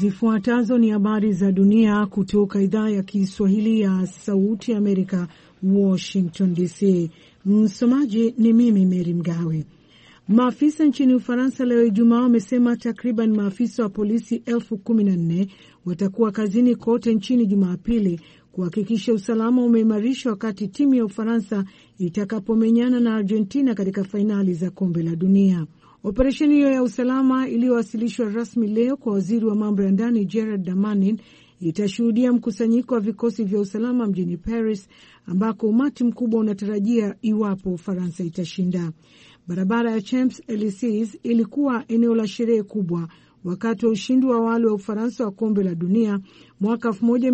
Zifuatazo ni habari za dunia kutoka idhaa ya Kiswahili ya Sauti ya Amerika, Washington DC. Msomaji ni mimi Mary Mgawe. Maafisa nchini Ufaransa leo Ijumaa wamesema takriban maafisa wa polisi 14,000 watakuwa kazini kote nchini Jumapili kuhakikisha usalama umeimarishwa wakati timu ya Ufaransa itakapomenyana na Argentina katika fainali za kombe la dunia. Operesheni hiyo ya usalama iliyowasilishwa rasmi leo kwa waziri wa mambo ya ndani Gerard Damanin itashuhudia mkusanyiko wa vikosi vya usalama mjini Paris, ambako umati mkubwa unatarajia iwapo Ufaransa itashinda. Barabara ya Champs-Elysees ilikuwa eneo la sherehe kubwa wakati wa ushindi wa awali wa Ufaransa wa kombe la dunia mwaka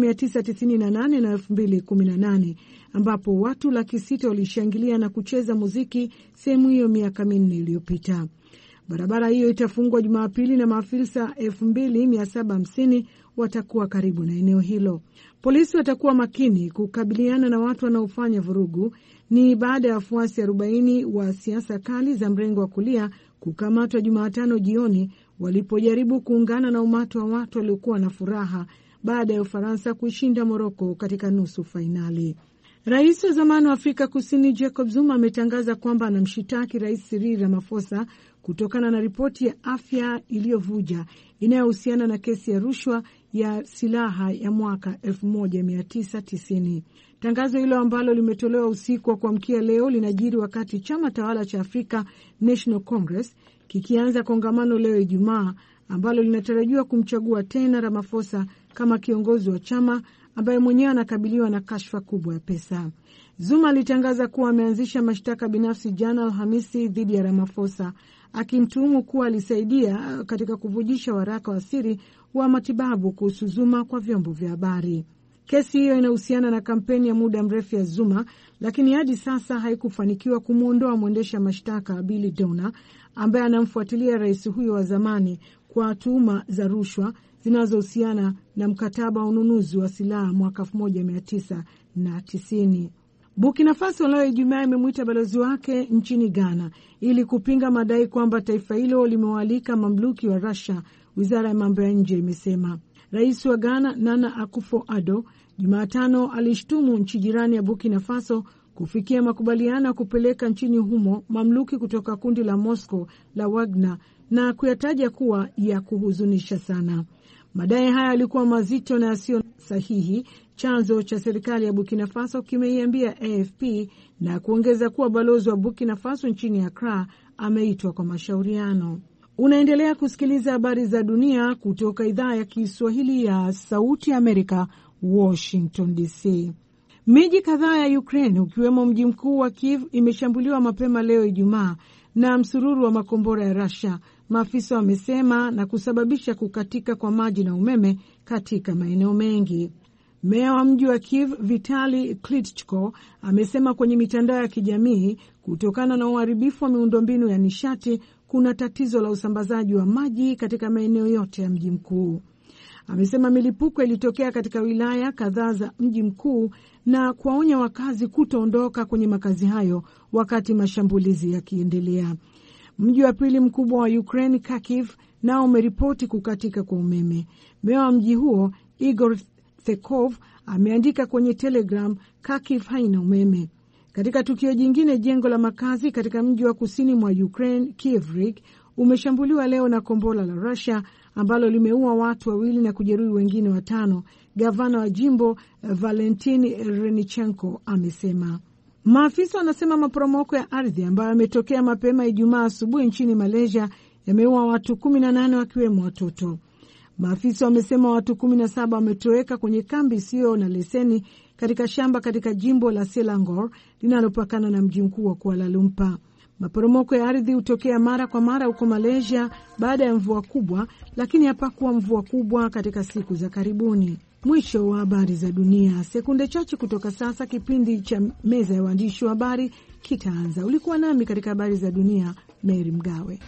1998 na 2018, ambapo watu 600,000 walishangilia na kucheza muziki sehemu hiyo miaka 4 iliyopita. Barabara hiyo itafungwa Jumapili na maafisa 2,750 watakuwa karibu na eneo hilo. Polisi watakuwa makini kukabiliana na watu wanaofanya vurugu. Ni baada ya wafuasi 40 wa siasa kali za mrengo wa kulia kukamatwa Jumatano jioni walipojaribu kuungana na umati wa watu waliokuwa na furaha baada ya Ufaransa kuishinda Moroko katika nusu fainali. Rais wa zamani wa Afrika Kusini Jacob Zuma ametangaza kwamba anamshitaki Rais Cyril Ramaphosa kutokana na ripoti ya afya iliyovuja inayohusiana na kesi ya rushwa ya silaha ya mwaka 1990. Tangazo hilo ambalo limetolewa usiku wa kuamkia leo linajiri wakati chama tawala cha Africa National Congress kikianza kongamano leo Ijumaa ambalo linatarajiwa kumchagua tena Ramaphosa kama kiongozi wa chama ambaye mwenyewe anakabiliwa na kashfa kubwa ya pesa. Zuma alitangaza kuwa ameanzisha mashtaka binafsi jana Alhamisi dhidi ya Ramaphosa, akimtuhumu kuwa alisaidia katika kuvujisha waraka wa siri wa matibabu kuhusu Zuma kwa vyombo vya habari. Kesi hiyo inahusiana na kampeni ya muda mrefu ya Zuma, lakini hadi sasa haikufanikiwa kumwondoa mwendesha mashtaka Billy Dona ambaye anamfuatilia rais huyo wa zamani kwa tuhuma za rushwa zinazohusiana na mkataba wa ununuzi wa silaha mwaka 1990. Burkina Faso leo Ijumaa imemwita balozi wake nchini Ghana ili kupinga madai kwamba taifa hilo limewaalika mamluki wa Russia. Wizara ya mambo ya nje imesema. Rais wa Ghana Nana Akufo-Addo Jumatano alishtumu nchi jirani ya Burkina Faso kufikia makubaliano ya kupeleka nchini humo mamluki kutoka kundi la Moscow la Wagner na kuyataja kuwa ya kuhuzunisha sana. Madai haya yalikuwa mazito na yasiyo sahihi, chanzo cha serikali ya Burkina Faso kimeiambia AFP, na kuongeza kuwa balozi wa Burkina Faso nchini Accra ameitwa kwa mashauriano. Unaendelea kusikiliza habari za dunia kutoka idhaa ya Kiswahili ya Sauti Amerika, Washington DC. Miji kadhaa ya Ukraine ukiwemo mji mkuu wa Kiev imeshambuliwa mapema leo Ijumaa na msururu wa makombora ya Russia, maafisa wamesema, na kusababisha kukatika kwa maji na umeme katika maeneo mengi. Meya wa mji wa Kiev Vitali Klitschko amesema kwenye mitandao ya kijamii kutokana na uharibifu wa miundombinu ya nishati kuna tatizo la usambazaji wa maji katika maeneo yote ya mji mkuu. Amesema milipuko ilitokea katika wilaya kadhaa za mji mkuu na kuwaonya wakazi kutoondoka kwenye makazi hayo wakati mashambulizi yakiendelea. Mji wa pili mkubwa wa Ukraine, Kharkiv, nao umeripoti kukatika kwa umeme. Meya wa mji huo Igor Thekov ameandika kwenye Telegram, Kharkiv haina umeme. Katika tukio jingine, jengo la makazi katika mji wa kusini mwa Ukraine, Kryvyi, umeshambuliwa leo na kombora la Russia ambalo limeua watu 2 na kujeruhi wengine 5, gavana wa jimbo Valentin Renichenko amesema. Maafisa wanasema maporomoko ya ardhi ambayo yametokea mapema Ijumaa asubuhi nchini Malaysia yameua watu 18 wakiwemo watoto. Maafisa wamesema watu 17 wametoweka kwenye kambi isiyo na leseni katika shamba katika jimbo la Selangor linalopakana na mji mkuu wa Kuala Lumpur. Maporomoko ya ardhi hutokea mara kwa mara huko Malaysia baada ya mvua kubwa, lakini hapakuwa mvua kubwa katika siku za karibuni. Mwisho wa habari za dunia. Sekunde chache kutoka sasa kipindi cha meza ya waandishi wa habari kitaanza. Ulikuwa nami katika habari za dunia, Mary Mgawe.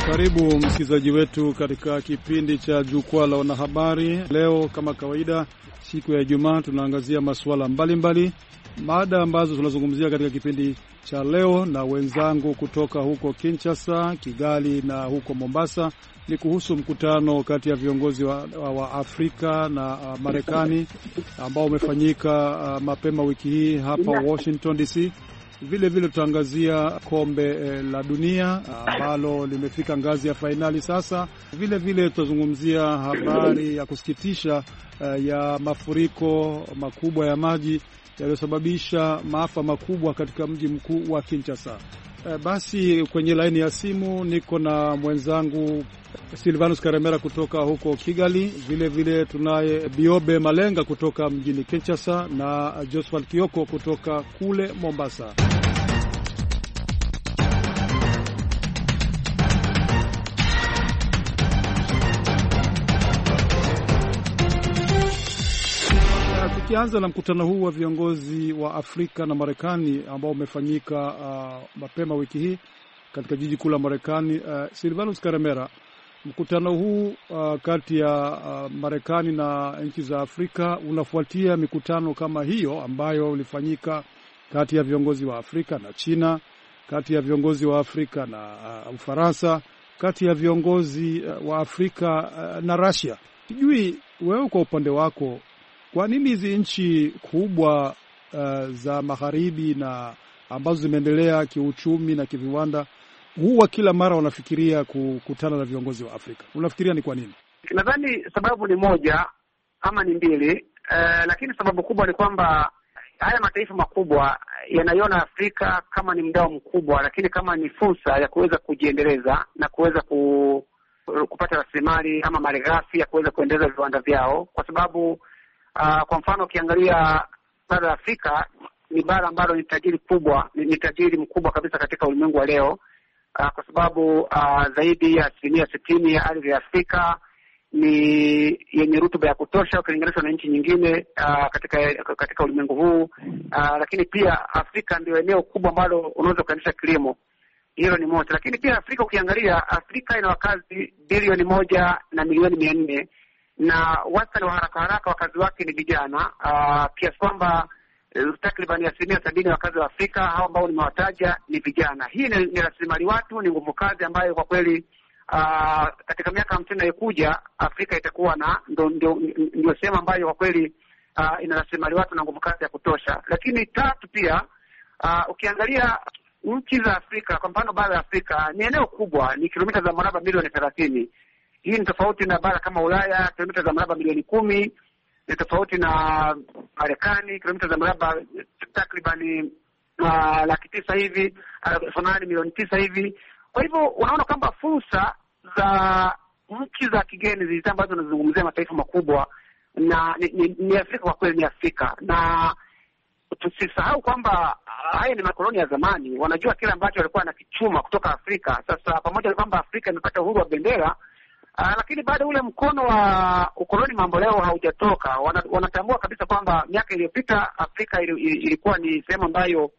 Karibu msikilizaji wetu katika kipindi cha Jukwaa la Wanahabari. Leo kama kawaida, siku ya Ijumaa, tunaangazia masuala mbalimbali. Mada ambazo tunazungumzia katika kipindi cha leo na wenzangu kutoka huko Kinshasa, Kigali na huko Mombasa ni kuhusu mkutano kati ya viongozi wa Afrika na Marekani ambao umefanyika mapema wiki hii hapa Washington DC. Vile tutaangazia kombe la dunia ambalo limefika ngazi ya fainali sasa. Vile tutazungumzia habari ya kusikitisha ya mafuriko makubwa ya maji yaliyosababisha maafa makubwa katika mji mkuu wa Kinshasa. Basi kwenye laini ya simu niko na mwenzangu Silvanus Karemera kutoka huko Kigali. Vile tunaye Biobe Malenga kutoka mjini Kinshasa na Josephat Kioko kutoka kule Mombasa. Tukianza na mkutano huu wa viongozi wa Afrika na Marekani ambao umefanyika mapema wiki hii katika jiji kuu la Marekani. Silvanus Karemera, mkutano huu kati ya Marekani na nchi za Afrika unafuatia mikutano kama hiyo ambayo ulifanyika kati ya viongozi wa Afrika na China, kati ya viongozi wa Afrika na Ufaransa, kati ya viongozi wa Afrika na Russia. Sijui wewe kwa upande wako, kwa nini hizi nchi kubwa za magharibi na ambazo zimeendelea kiuchumi na kiviwanda huwa kila mara wanafikiria kukutana na viongozi wa Afrika? Unafikiria ni kwa nini? Nadhani sababu ni moja ama ni mbili, lakini sababu kubwa ni kwamba haya mataifa makubwa yanaiona Afrika kama ni mdau mkubwa, lakini kama ni fursa ya kuweza kujiendeleza na kuweza kupata rasilimali ama malighafi ya kuweza kuendeleza viwanda vyao, kwa sababu kwa mfano ukiangalia bara la Afrika ni bara ambalo ni tajiri kubwa, ni tajiri mkubwa kabisa katika ulimwengu wa leo, kwa sababu zaidi ya 60% ya ardhi ya Afrika ni yenye rutuba ya kutosha ukilinganisha na nchi nyingine katika ulimwengu huu. Lakini pia Afrika ndio eneo kubwa ambalo unaweza kuendesha kilimo. Hilo ni moja. Lakini pia Afrika ukiangalia, Afrika ina wakazi bilioni 1 na milioni 400, na wastani wa haraka wakazi wake ni vijana, kiasi kwamba takriban 70% ya wakazi wa Afrika hao ambao nimewataja ni vijana. Hii ni rasilimali watu, ni nguvu kazi ambayo kwa kweli katika miaka 50 inayokuja Afrika itakuwa na ndio sehemu ambayo kwa kweli ina rasilimali watu na nguvu kazi ya kutosha. Lakini tatu pia, ukiangalia nchi za Afrika, kwa mfano bara la Afrika ni eneo kubwa, ni kilomita za mraba milioni 30. Hii ni tofauti na bara kama Ulaya, kilomita za mraba milioni 10. Ni tofauti na Marekani, kilomita za mraba takriban 900,000 hivi, milioni 9 hivi. Kwa hivyo unaona kwamba fursa za nchi za kigeni zilizo ambazo tunazungumzia mataifa makubwa na ni Afrika, kwa kweli ni Afrika. Na tusisahau kwamba haya ni makoloni ya zamani, wanajua kile ambacho walikuwa wanakichuma kutoka Afrika. Sasa pamoja na kwamba Afrika imepata uhuru wa bendera, lakini bado ule mkono wa ukoloni mambo leo haujatoka. Wanatambua kabisa kwamba miaka iliyopita Afrika ilikuwa ni sehemu ambayo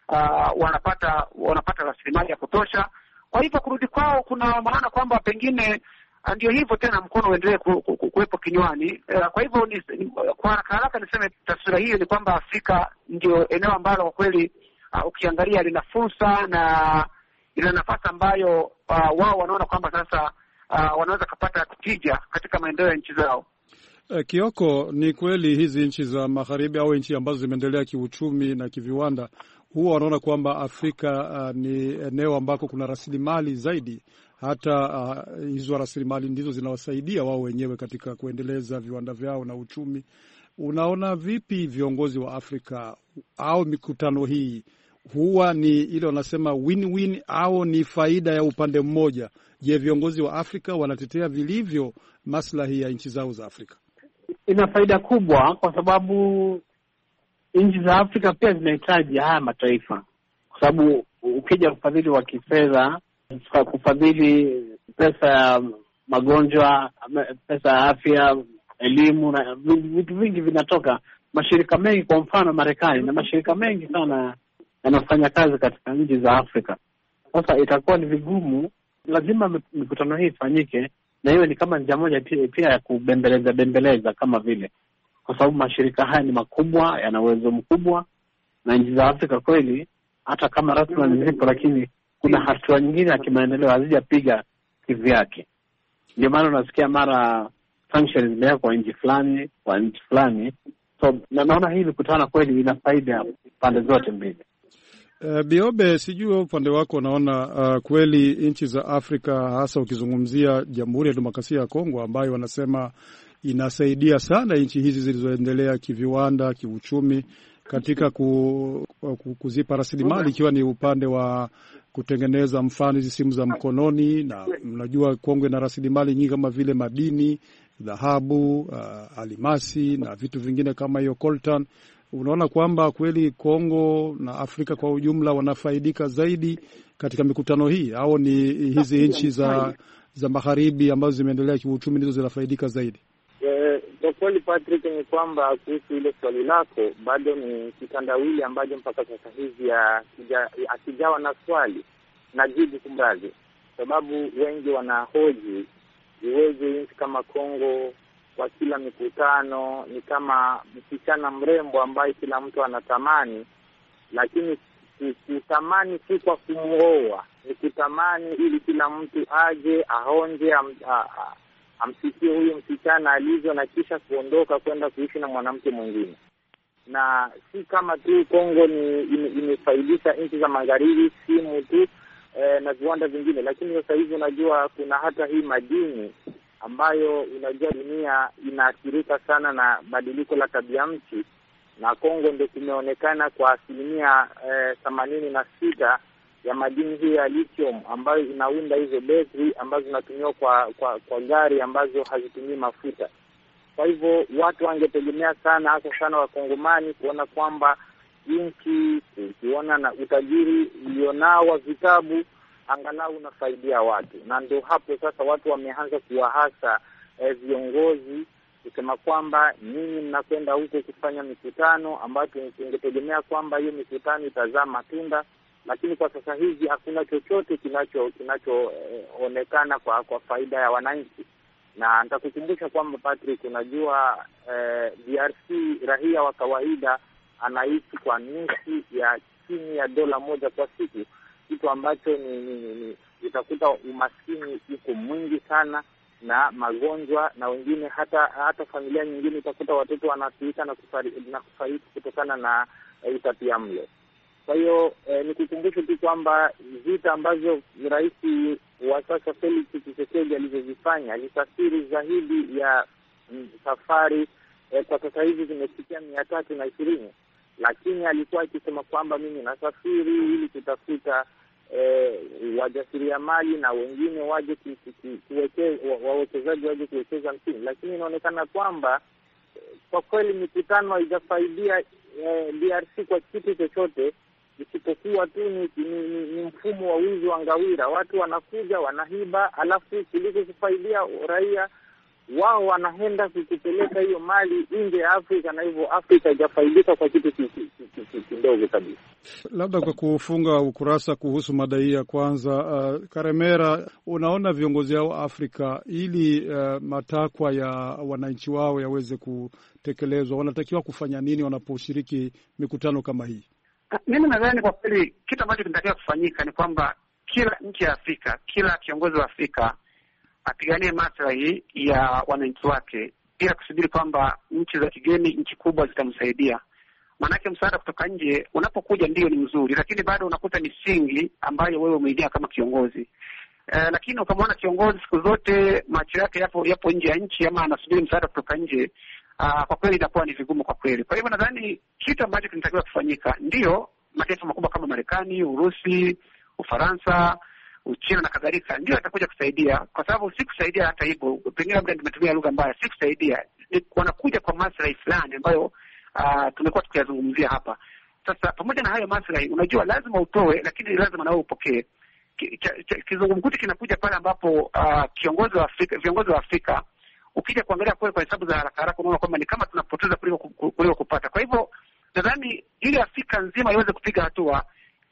wanapata rasilimali ya kutosha. Kwa hivyo kurudi kwao kuna maana kwamba pengine ndio hivyo tena, mkono uendelee kuwepo kinywani. Kwa hivyo kwa haraka niseme taswira hiyo ni kwamba Afrika ndio eneo ambalo kwa kweli ukiangalia lina fursa na ina nafasi ambayo wao wanaona kwamba sasa wanaweza kupata tija katika maendeleo ya nchi zao. Kioko, ni kweli hizi nchi za magharibi au nchi ambazo zimeendelea kiuchumi na kiviwanda huwa wanaona kwamba Afrika ni eneo ambako kuna rasilimali zaidi. Hata hizo rasilimali ndizo zinawasaidia wao wenyewe katika kuendeleza viwanda vyao na uchumi. Unaona vipi viongozi wa Afrika au mikutano hii huwa ni ile wanasema win-win au ni faida ya upande mmoja? Je, viongozi wa Afrika wanatetea vilivyo maslahi ya nchi zao za Afrika? Ina faida kubwa kwa sababu nchi za Afrika pia zinahitaji haya mataifa, kwa sababu ukija kufadhili wa kifedha, kufadhili pesa ya magonjwa, pesa ya afya, elimu na vitu vingi vinatoka mashirika mengi, kwa mfano Marekani, na mashirika mengi sana yanafanya kazi katika nchi za Afrika. Sasa itakuwa ni vigumu lazima mikutano hii ifanyike, na hiyo ni kama njia moja pia ya kubembeleza kama vile, kwa sababu mashirika haya ni makubwa, yana uwezo mkubwa, na nchi za Afrika kweli hata kama rasilimali zipo, lakini kuna hatua nyingine ya kimaendeleo hazijapiga kivyake. Ndio maana unasikia mara sanctions zimewekwa kwa nchi fulani. So naona hii mikutano kweli ina faida pande zote mbili. Biobe, sijui upande wako unaona kweli nchi za Afrika, hasa ukizungumzia Jamhuri ya Demokrasia ya Kongo ambayo wanasema inasaidia sana nchi hizi zilizoendelea kiviwanda, kiuchumi, katika kuzipa rasilimali, ikiwa ni upande wa kutengeneza mfano hizi simu za mkononi, na mnajua Kongo ina rasilimali nyingi kama vile madini, dhahabu, alimasi na vitu vingine kama hiyo coltan. Unaona kwamba kweli Kongo na Afrika kwa ujumla wanafaidika zaidi katika mikutano hii, au ni hizi nchi za magharibi ambazo zimeendelea kiuchumi ndizo zinafaidika zaidi? Kwa kweli Patrick, ni kwamba kuhusu ile swali lako bado ni kitandawili ambacho mpaka sasa hivi akijawa na swali na jibu kumrazi, sababu wengi wanahoji iweje nchi kama Kongo kwa kila mikutano ni kama msichana mrembo ambaye kila mtu anatamani, lakini kutamani si kwa kumuoa, ni kutamani ili kila mtu aje aonje, amsikie huyo msichana alivyo na kisha kuondoka kwenda kuishi na mwanamke mwingine. Na si kama tu Kongo imefaidisha nchi za magharibi, simu tu na viwanda vingine, lakini sasa hivi unajua kuna hata hii madini ambayo unajua dunia inaathirika sana na badiliko la tabia nchi, na Kongo ndio kimeonekana kwa 86% ya madini hiyo ya lithium ambayo inaunda hizo betri ambazo zinatumiwa kwa gari ambazo hazitumii mafuta. Kwa hivyo watu wangetegemea sana, hasa sana Wakongomani, kuona kwamba nchi ukiona na utajiri ulionao wa vitabu angalau unafaidia watu, na ndio hapo sasa watu wameanza kuwahasa viongozi kusema kwamba nyinyi mnakwenda huko kufanya mikutano ambayo tungetegemea kwamba hiyo mikutano itazaa matunda, lakini kwa sasa hivi hakuna chochote kinachoonekana kwa faida ya wananchi. Na nitakukumbusha kwamba Patrick, unajua DRC raia wa kawaida anaishi kwa nusu ya chini ya $1 kwa siku, kitu ambacho utakuta umaskini uko mwingi sana na magonjwa, na wengine hata familia nyingine utakuta watoto wanaathirika na kufariki kutokana na utapiamlo. Kwa hiyo nikukumbushe tu kwamba vita ambazo rais wa sasa Felix Tshisekedi alizozifanya, alisafiri zaidi ya safari kwa sasa hivi zimefikia 320, lakini alikuwa akisema kwamba mimi nasafiri ili kutafuta wajasiriamali na wengine waje wawekezaji waje kuwekeza nchini, lakini inaonekana kwamba kwa kweli mikutano haijafaidia DRC kwa kitu chochote, isipokuwa tu ni mfumo wa wizi wa ngawira. Watu wanakuja wanahiba, alafu kuliko kufaidia raia wao wanaenda kukipeleka hiyo mali nje ya Afrika, na hivyo Afrika haijafaidika kwa kitu kidogo kabisa. Labda kwa kufunga ukurasa kuhusu madai ya kwanza, Karemera, unaona viongozi hao Afrika ili matakwa ya wananchi wao yaweze kutekelezwa wanatakiwa kufanya nini wanaposhiriki mikutano kama hii? Mimi nadhani kwa kweli kitu ambacho kinatakiwa kufanyika ni kwamba kila nchi ya Afrika, kila kiongozi wa Afrika apiganie maslahi ya wananchi wake bila kusubiri kwamba nchi za kigeni, nchi kubwa zitamsaidia. Maanake msaada kutoka nje unapokuja ndio ni mzuri, lakini bado unakuta misingi ambayo wewe umeingia kama kiongozi. Lakini ukamwona kiongozi siku zote macho yake yapo nje ya nchi ama anasubiri msaada kutoka nje, kwa kweli itakuwa ni vigumu kwa kweli. Kwa hivyo nadhani kitu ambacho kinatakiwa kufanyika, ndio mataifa makubwa kama Marekani, Urusi, Ufaransa, Uchina na kadhalika ndio atakuja kusaidia, kwa sababu si kusaidia hata hivyo, pengine labda nimetumia lugha mbaya, si kusaidia, ni wanakuja kwa maslahi fulani ambayo tumekuwa tukiyazungumzia hapa. Sasa pamoja na hayo maslahi, unajua lazima utoe, lakini lazima nawe upokee. Kizungumkuti kinakuja pale ambapo viongozi wa Afrika ukija kuangalia kwa hesabu za haraka haraka unaona kwamba ni kama tunapoteza kuliko kupata. Kwa hivyo nadhani ili Afrika nzima iweze kupiga hatua,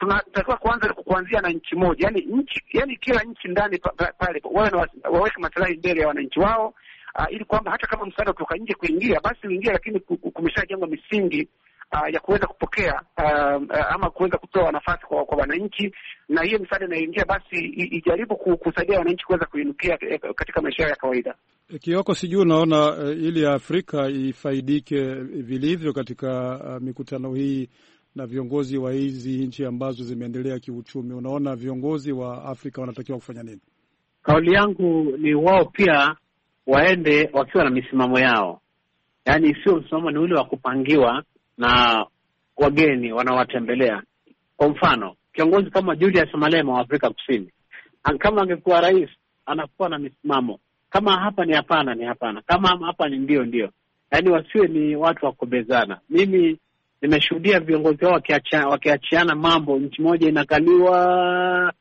tunatakiwa kuanzia na nchi moja, yani kila nchi ndani pale waweke maslahi mbele ya wananchi wao, ili kwamba hata kama msaada kutoka nje kuingia basi uingie, lakini kumeshajengwa misingi ya kuweza kupokea ama kuweza kutoa nafasi kwa wananchi, na hiyo msaada inayoingia basi ijaribu kusaidia wananchi kuweza kuinukia katika maisha ya kawaida. Kioko, sijui unaona ili Afrika ifaidike vilivyo katika mikutano hii na viongozi wa hizi nchi ambazo zimeendelea kiuchumi, unaona viongozi wa Afrika wanatakiwa kufanya nini? Kauli yangu ni wao pia waende wakiwa na misimamo yao, yaani sio msimamo ni ule wa kupangiwa na wageni wanawatembelea. Kwa mfano, kiongozi kama Julius Malema wa Afrika Kusini, kama angekuwa rais, anakuwa na misimamo. Kama hapa ni hapana, ni hapana. Kama hapa ni ndio. Yaani wasiwe ni watu wa kubezana. Mimi nimeshuhudia viongozi wao wakiachiana mambo, nchi moja inakaliwa,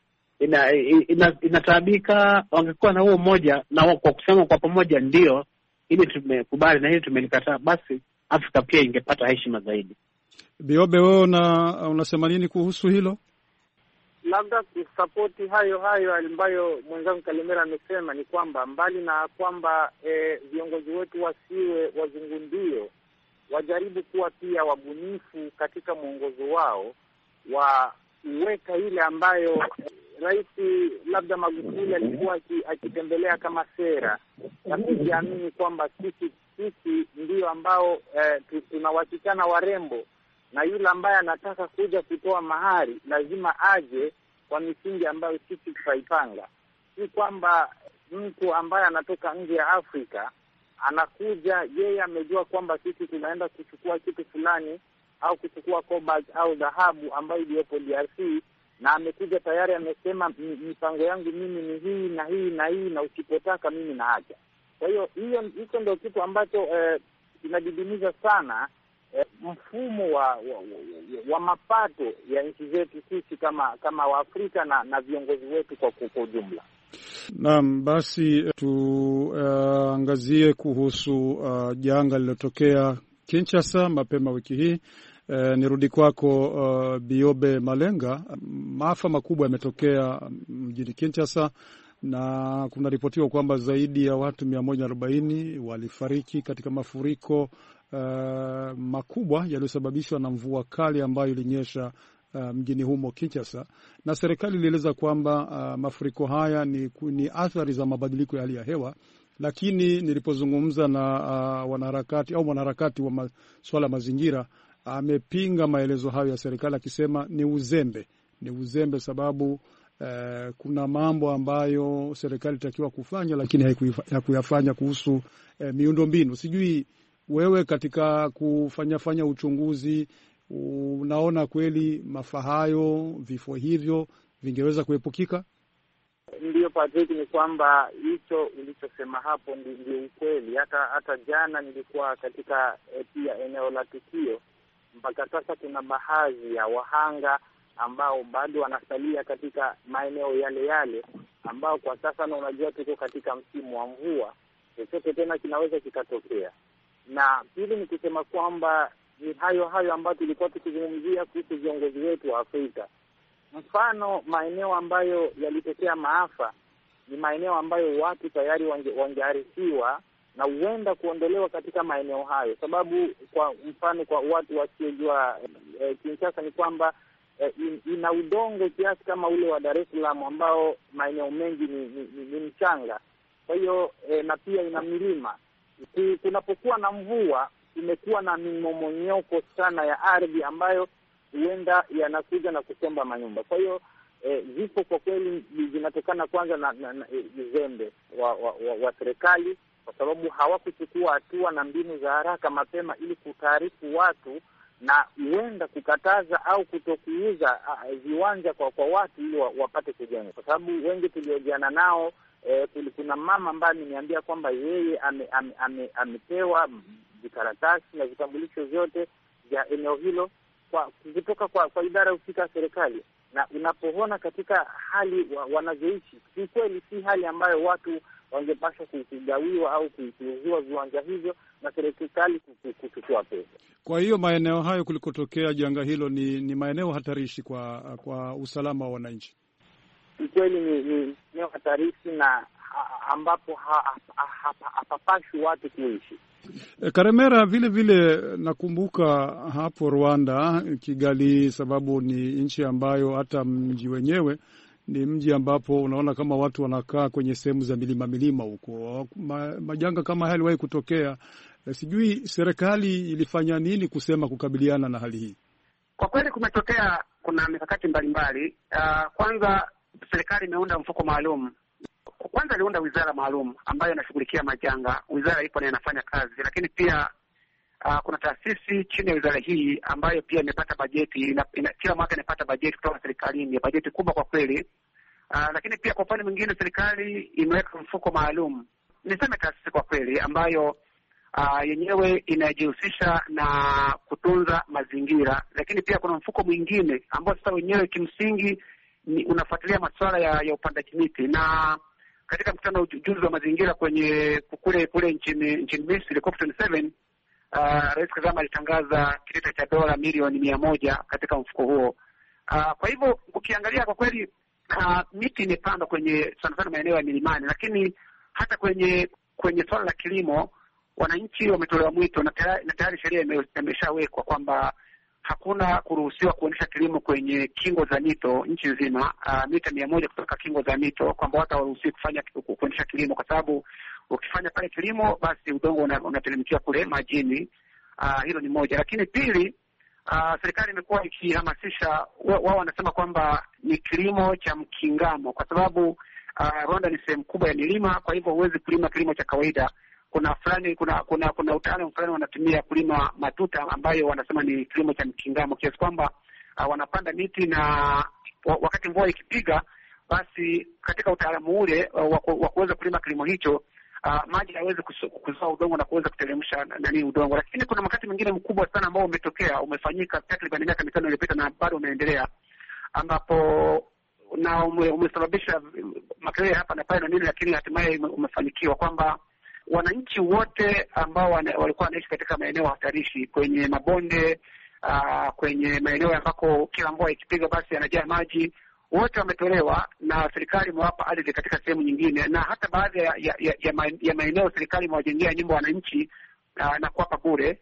inataabika. Wangekuwa na huo mmoja na kwa kusema kwa pamoja ndio, ili tumekubali na hili tumelikataa, basi Afrika pia ingepata heshima zaidi. Biobe, wewe unasema nini kuhusu hilo? Labda kusapoti hayo ambayo mwenzangu Kalemera amesema, ni kwamba mbali na kwamba viongozi wetu wasiwe wazungundio, wajaribu kuwa pia wabunifu katika mwongozo wao, waweka ile ambayo Rais labda Magufuli alikuwa akitembelea kama sera ya kujiamini kwamba sisi ndio ambao tunawasichana warembo, na yule ambaye anataka kuja kutoa mahari lazima aje kwa misingi ambayo sisi tutaipanga. Si kwamba mtu ambaye anatoka nje ya Afrika anakuja yeye amejua kwamba sisi tunaenda kuchukua kitu fulani au kuchukua cobalt au dhahabu ambayo iliyopo DRC, na amekuja tayari amesema mipango yangu mimi ni hii na hii na hii, na usipotaka mimi naacha. Kwa hiyo hicho ndio kitu ambacho kinadidimiza sana mfumo wa mapato ya nchi zetu sisi kama Waafrika na viongozi wetu kwa ujumla. Naam, basi tuangazie kuhusu janga lililotokea Kinshasa mapema wiki hii. Nirudi kwako Biobe Malenga. Maafa makubwa yametokea mjini Kinshasa na kuna ripotiwa kwamba zaidi ya watu 140 walifariki katika mafuriko makubwa yaliyosababishwa na mvua kali ambayo ilinyesha mjini humo Kinshasa, na serikali ilieleza kwamba mafuriko haya ni athari za mabadiliko ya hali ya hewa. Lakini nilipozungumza na mwanaharakati wa masuala mazingira, amepinga maelezo hayo ya serikali akisema ni uzembe sababu kuna mambo ambayo serikali itakiwa kufanya lakini haikuyafanya kuhusu miundombinu. Sijui wewe katika kufanya uchunguzi unaona kweli maafa hayo, vifo hivyo vingeweza kuepukika? Ndiyo Patrick, ni kwamba hicho ulichosema hapo ndio ukweli. Hata jana nilikuwa katika pia eneo la tukio. Mpaka sasa kuna baadhi ya wahanga ambao bado wanasalia katika maeneo yale ambao kwa sasa, na unajua tuko katika msimu wa mvua, chochote tena kinaweza kikatokea. Na pili ni kusema kwamba ni hayo ambayo tulikuwa tukizungumzia kuhusu viongozi wetu wa Afrika. Mfano, maeneo ambayo yalitokea maafa ni maeneo ambayo watu tayari wangearifiwa na huenda kuondolewa katika maeneo hayo, sababu kwa mfano kwa watu wasiojua Kinshasa ni kwamba ina udongo kiasi kama ule wa Dar es Salaam ambao maeneo mengi ni mchanga. Kwa hiyo na pia ina milima. Kunapokuwa na mvua imekuwa na mimomonyoko sana ya ardhi ambayo huenda yanakuja na kusomba manyumba. Kwa hiyo vifo kwa kweli vinatokana kwanza na uzembe wa serikali, kwa sababu hawakuchukua hatua na mbinu za haraka mapema ili kutaarifu watu na huenda kukataza au kutokuuza viwanja kwa watu ili wapate kujenga. Kwa sababu wengi tuliojiana nao, kuna mama ambaye ameniambia kwamba yeye amepewa vikaratasi na vitambulisho vyote vya eneo hilo kutoka kwa idara husika ya serikali, na unapoona katika hali wanazoishi, si kweli si hali ambayo watu wangepaswa kugawiwa au kuuziwa viwanja hivyo na serikali kuchukua pesa. Kwa hiyo maeneo hayo kulikotokea janga hilo ni maeneo hatarishi kwa usalama wa wananchi. Kweli ni eneo hatarishi na ambapo hapapashi watu kuishi. Karemera, vile vile nakumbuka hapo Rwanda, Kigali, sababu ni nchi ambayo hata mji wenyewe ni mji ambapo unaona kama watu wanakaa kwenye sehemu za milima huko. Majanga kama haya yaliwahi kutokea. Sijui serikali ilifanya nini kusema kukabiliana na hali hii? Kwa kweli kuna mikakati mbalimbali. Kwanza serikali imeunda mfuko maalum. Kwanza iliunda wizara maalum ambayo inashughulikia majanga. Wizara ipo na inafanya kazi, lakini pia kuna taasisi chini ya wizara hii ambayo pia imepata bajeti, kila mwaka inapata bajeti kutoka serikalini, bajeti kubwa kwa kweli. Lakini pia kwa upande mwingine serikali imeweka mfuko maalum, niseme taasisi kwa kweli, ambayo yenyewe inajihusisha na kutunza mazingira. Lakini pia kuna mfuko mwingine ambao sasa wenyewe kimsingi unafuatilia masuala ya upandaji miti. Na katika mkutano juzi wa mazingira kule nchini Misri, COP27, Rais Kagame alitangaza kitita cha dola milioni 100 katika mfuko huo. Kwa hivyo ukiangalia kwa kweli miti imepandwa kwenye sana sana maeneo ya milimani, lakini hata kwenye swala la kilimo wananchi wametolewa mwito na tayari sheria imeshawekwa kwamba hakuna kuruhusiwa kuendesha kilimo kwenye kingo za mito nchi nzima, mita 100 kutoka kingo za mito, kwamba watu hawaruhusiwi kuendesha kilimo, kwa sababu ukifanya pale kilimo basi udongo unateremkia kule majini. Hilo ni moja. Lakini pili, serikali imekuwa ikihamasisha, wao wanasema kwamba ni kilimo cha mkingamo, kwa sababu Rwanda ni sehemu kubwa ya milima, kwa hivyo huwezi kulima kilimo cha kawaida. Kuna utaalamu fulani wanatumia kulima matuta ambayo wanasema ni kilimo cha mkingamo, kiasi kwamba wanapanda miti na wakati mvua ikipiga, basi katika utaalamu ule wa kuweza kulima kilimo hicho, maji hayawezi kuzoa udongo na kuweza kuteremsha udongo. Lakini kuna wakati mwingine mkubwa sana ambao umefanyika takriban miaka 5 iliyopita na bado unaendelea, ambapo na umesababisha makelele hapa na pale na nini, lakini hatimaye umefanikiwa kwamba wananchi wote ambao walikuwa wanaishi katika maeneo hatarishi, kwenye mabonde, kwenye maeneo ambako kila mvua ikipiga basi yanajaa maji, wote wametolewa na serikali imewapa ardhi katika sehemu nyingine, na hata baadhi ya maeneo serikali imewajengea nyumba wananchi na kuwapa bure.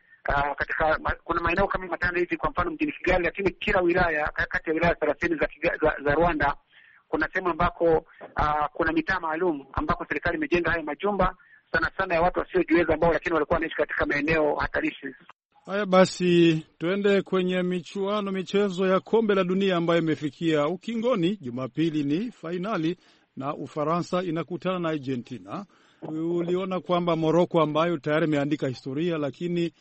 Kuna maeneo kama 5 hivi, kwa mfano mjini Kigali, lakini kila wilaya kati ya wilaya 30 za Rwanda kuna sehemu ambako kuna mitaa maalum ambako serikali imejenga hayo majumba sana sana ya watu wasiojiweza ambao lakini walikuwa wanaishi katika maeneo hatarishi. Haya basi, tuende kwenye michezo ya kombe la dunia ambayo imefikia ukingoni. Jumapili ni fainali na Ufaransa inakutana na Argentina. Uliona kwamba Morocco ambayo tayari imeandika historia, lakini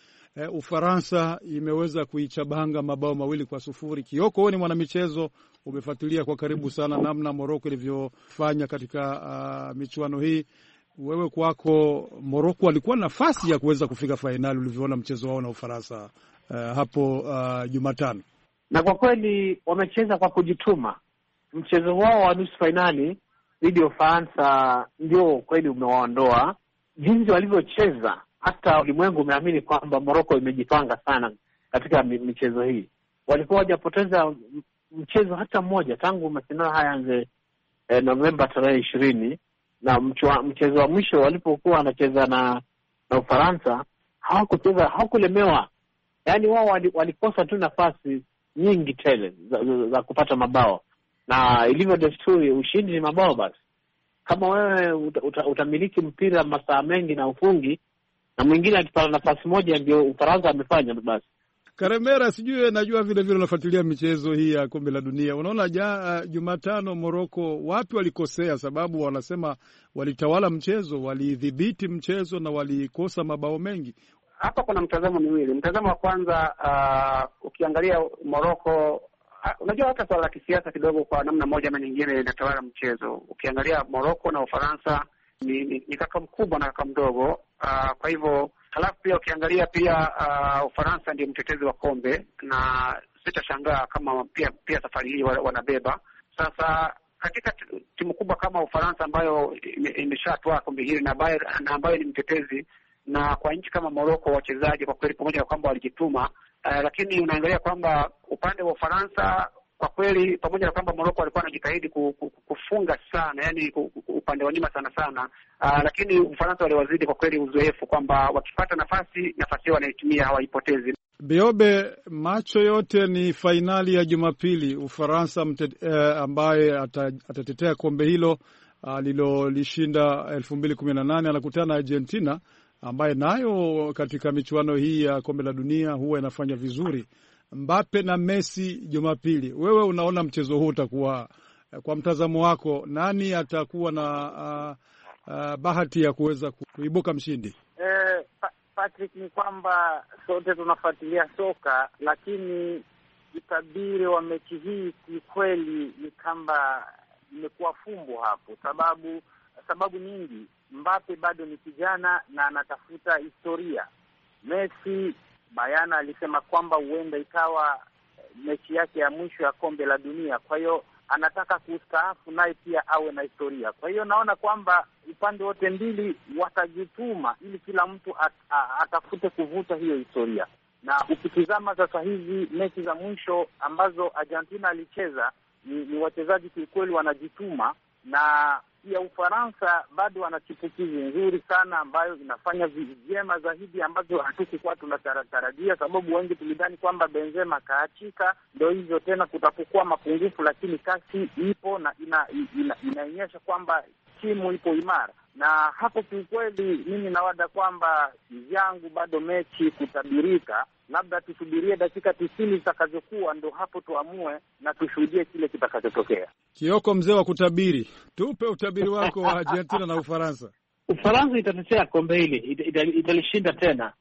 Ufaransa imeweza kuichabanga mabao 2-0. Kioko, wewe ni mwanamichezo, umefuatilia kwa karibu sana namna Morocco ilivyofanya katika michuano hii. Wewe kwako, Morocco walikuwa nafasi ya kuweza kufika fainali ulivyoona mchezo wao na Ufaransa hapo Jumatano? Na kwa kweli wamecheza kwa kujituma. Mchezo wao wa nusu fainali dhidi ya Ufaransa ndio kweli umewaondoa. Jinsi walivyocheza, hata ulimwengu umeamini kwamba Morocco imejipanga sana katika michezo hii. Walikuwa hawajapoteza mchezo hata mmoja tangu mashindano haya yanze Novemba tarehe 20. Na mchezo wa mwisho walipokuwa wanacheza na Ufaransa hawakulemewa. Yaani wao walikosa tu nafasi nyingi tele za kupata mabao, na ilivyo desturi ushindi ni mabao. Basi kama wewe utamiliki mpira masaa mengi na ufungi, na mwingine akipata nafasi moja, ndio Ufaransa amefanya basi. Karemera, sijui najua vile vile unafuatilia michezo hii ya kombe la dunia. Unaona Jumatano Morocco wapi walikosea? Sababu wanasema walitawala mchezo, walidhibiti mchezo na walikosa mabao mengi. Hapa kuna mtazamo miwili. Mtazamo wa kwanza, ukiangalia Morocco, unajua hata swala la kisiasa kidogo kwa namna moja ama nyingine inatawala mchezo. Ukiangalia Morocco na Ufaransa ni kaka mkubwa na kaka mdogo, kwa hivyo. Halafu pia ukiangalia pia Ufaransa ndio mtetezi wa kombe, na sitashangaa kama pia safari hii wanabeba. Sasa katika timu kubwa kama Ufaransa ambayo imeshatoa kombe hili na ambayo ni mtetezi, na kwa nchi kama Morocco wachezaji kwa kweli pamoja na kwamba walijituma, lakini unaangalia kwamba upande wa Ufaransa kwa kweli pamoja na kwamba Morocco walikuwa wanajitahidi kufunga sana, yani upande wa nyuma sana, lakini Ufaransa waliwazidi kwa kweli uzoefu, kwamba wakipata nafasi hiyo wanaitumia, hawaipotezi. Biobe, macho yote ni fainali ya Jumapili. Ufaransa ambaye atatetea kombe hilo alilolishinda 2018 anakutana na Argentina ambaye nayo katika michuano hii ya kombe la dunia huwa inafanya vizuri. Mbappe na Messi Jumapili, wewe unaona mchezo huu utakuwa, kwa mtazamo wako, nani atakuwa na bahati ya kuweza kuibuka mshindi? Patrick, ni kwamba sote tunafuatilia soka, lakini utabiri wa mechi hii kikweli ni kwamba imekuwa fumbo hapo, sababu nyingi. Mbappe bado ni kijana na anatafuta historia. Messi bayana alisema kwamba huenda ikawa mechi yake ya mwisho ya kombe la dunia, kwa hiyo anataka kustaafu naye pia awe na historia. Kwa hiyo naona kwamba upande wote mbili watajituma ili kila mtu atafute kuvuta hiyo historia. Na ukitizama sasa hivi mechi za mwisho ambazo Argentina alicheza, ni wachezaji kiukweli wanajituma, na pia Ufaransa bado wana chipukizi nzuri sana ambayo inafanya vyema zaidi ambazo hatukuwa tunatarajia, sababu wengi tulidhani kwamba Benzema kaachika, ndio hivyo tena kutapokuwa mapungufu, lakini kasi ipo na inaonyesha kwamba timu ipo imara. Na hapo kiukweli mimi nawada kwamba yangu bado mechi kutabirika, labda tusubirie dakika 90 zitakazokuwa, ndo hapo tuamue na tushuhudie kile kitakachotokea. Kioko, mzee wa kutabiri, tupe utabiri wako wa Argentina na Ufaransa. Ufaransa itatetea kombe hili, italishinda tena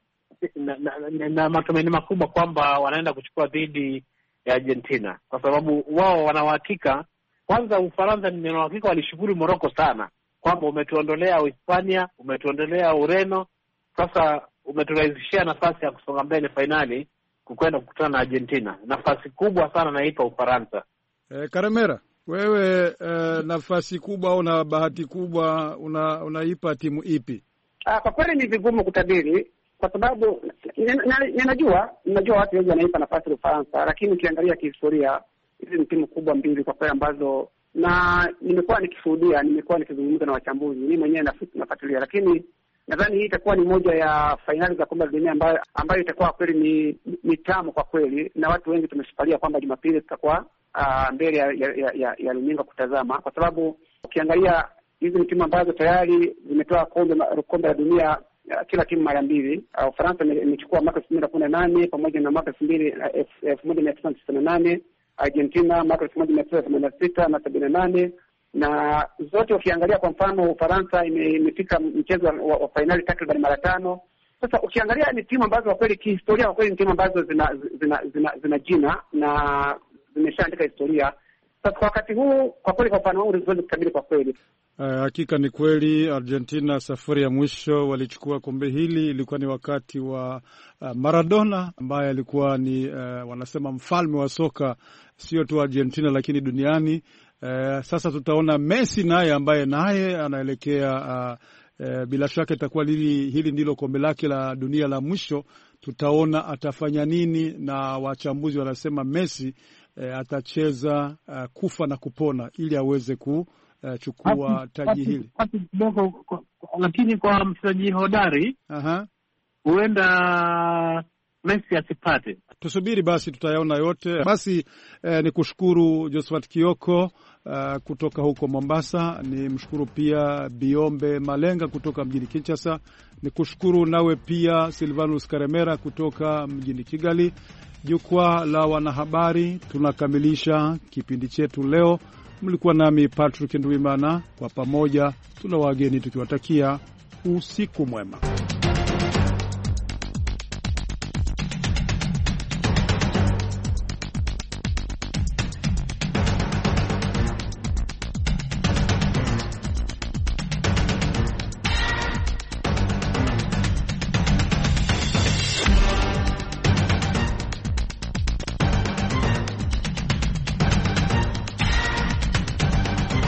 na matumaini makubwa kwamba wanaenda kuchukua dhidi ya Argentina, kwa sababu wao wana uhakika. Kwanza Ufaransa ni wana uhakika, walishukuru Morocco sana kwamba umetuondolea Uhispania, umetuondolea Ureno, sasa umeturahisishia nafasi ya kusonga mbele fainali kukwenda kukutana na Argentina. Nafasi kubwa sana naipa Ufaransa. Karemera, wewe nafasi kubwa au na bahati kubwa unaipa timu ipi? Kwa kweli ni vigumu kutabiri, kwa sababu ninajua watu wengi wanaipa nafasi Ufaransa, lakini ukiangalia kihistoria hizi ni timu kubwa mbili kwa kweli ambazo, na nimekuwa nikizungumza na wachambuzi, mimi mwenyewe nafuatilia, lakini nadhani hii itakuwa ni moja ya fainali za kombe la dunia ambayo itakuwa kweli ni tamu kwa kweli, na watu wengi tumeshikilia kwamba Jumapili tutakuwa mbele ya runinga kutazama, kwa sababu ukiangalia hizi ni timu ambazo tayari zimetoa kombe la dunia kila timu mara mbili. Ufaransa imechukua mwaka 2018 pamoja na mwaka 1998, Argentina mwaka 1986 na 78, na zote ukiangalia, kwa mfano Ufaransa imefika mchezo wa fainali takriban mara 5. Sasa ukiangalia ni timu ambazo kwa kweli kihistoria, kwa kweli ni timu ambazo zina jina na zimeshaandika historia. Sasa kwa wakati huu kwa kweli, kwa mfano wangu siwezi kutabiri kwa kweli. Hakika ni kweli, Argentina safari ya mwisho walichukua kombe hili ilikuwa ni wakati wa Maradona ambaye alikuwa ni wanasema mfalme wa soka sio tu Argentina lakini duniani. Sasa tutaona Messi naye ambaye naye anaelekea bila shaka itakuwa hili ndilo kombe lake la dunia la mwisho. Tutaona atafanya nini, na wachambuzi wanasema Messi atacheza kufa na kupona ili aweze kuchukua taji hili. Lakini kwa mchezaji hodari huenda Messi asipate. Tusubiri basi, tutayaona yote. Basi ni kushukuru Josephat Kioko kutoka huko Mombasa. Ni mshukuru pia Biombe Malenga kutoka mjini Kinshasa. Ni kushukuru nawe pia Silvanus Karemera kutoka mjini Kigali. Jukwaa la wanahabari tunakamilisha kipindi chetu leo. Mlikuwa nami Patrick Ndwimana, kwa pamoja tuna wageni tukiwatakia usiku mwema.